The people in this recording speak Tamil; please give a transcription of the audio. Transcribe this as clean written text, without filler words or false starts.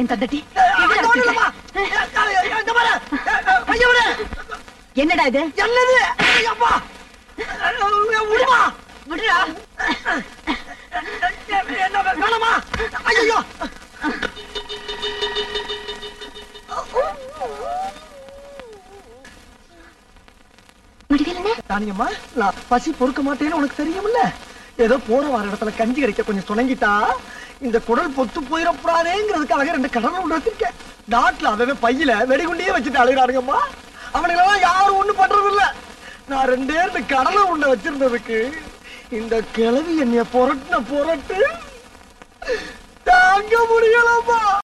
என் தந்தட்டி. என்னடா இது? என்னது? விடுடா. வேணாமா? ஐயோ தானியம்மா, நான் பசி பொறுக்க மாட்டேன்னு உனக்கு தெரியும்ல. ஏதோ போற வர இடத்துல கஞ்சி கிடைக்க கொஞ்சம் துணங்கிட்டா இந்த குடல் பொத்து போயிடக்கூடாதேங்கிறதுக்காக 2 கடலை உண்டு வச்சிருக்கேன். நாட்டுல அவன் பையில வெடிகுண்டியே வச்சுட்டு அழுகிறானுங்கம்மா. அவனுங்களெல்லாம் யாரும் ஒண்ணு பண்றது இல்ல. நான் 2 கடலை உண்ட வச்சிருந்ததுக்கு இந்த கிழவி என்னைய புரட்டு தாங்க முடியலம்மா.